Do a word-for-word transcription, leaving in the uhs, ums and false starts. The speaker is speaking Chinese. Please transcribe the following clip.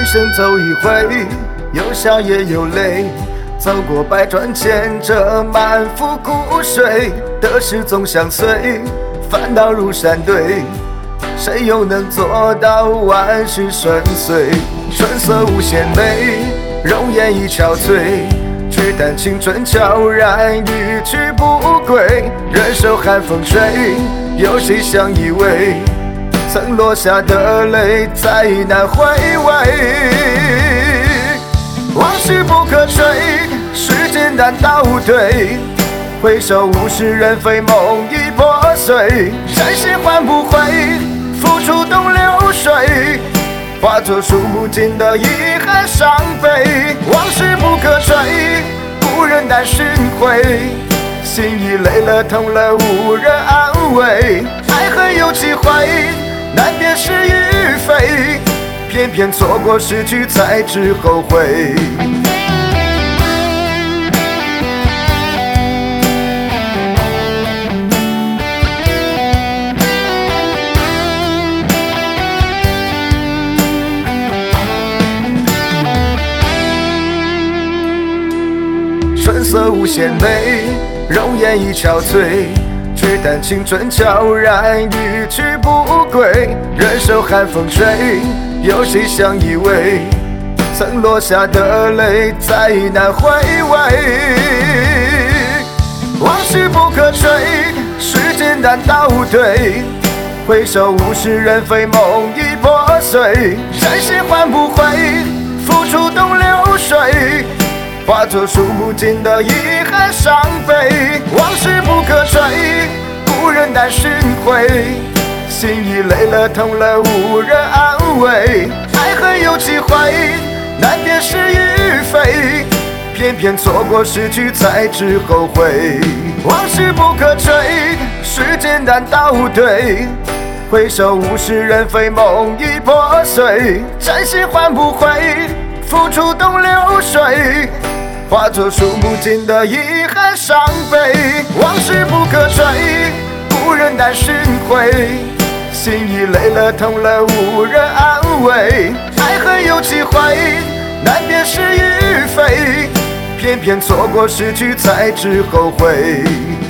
生走一回，有笑也有泪，走过百转千折，满腹苦水，得失总相随，烦恼如山堆，谁又能做到万事顺遂？春色无限美，容颜已憔悴，只叹青春悄然一去不归。人手寒风吹，有谁相依偎？曾落下的泪，再难回味。往事不可追，时间难倒退，回首物是人非，梦已破碎。真心换不回，付出东流水，化作数不尽的遗憾伤悲。往事不可追，故人难寻回，心已累了痛了无人安慰。爱恨有几回，难辨是与非，偏偏错过失去才知后悔。春色无限美，容颜已憔悴，只叹青春悄然一去不归。人手寒风吹，有谁相依偎？曾落下的泪，再难回味。往事不可追，时间难倒退，回首物是人非，梦已破碎。真心换不回，付出东流水，化作数不尽的遗憾伤悲。往事不可追，故人难寻回，心已累了痛了无人安慰。爱恨有几回，难辨是与非，偏偏错过失去才知后悔。往事不可追，时间难倒退，回首物是人非，梦已破碎。真心换不回，付出东流水，化作数不尽的遗憾伤悲。往事不可追，故人难寻回，心已累了痛了无人安慰。爱恨有几回，难辨是与非，偏偏错过失去才知后悔。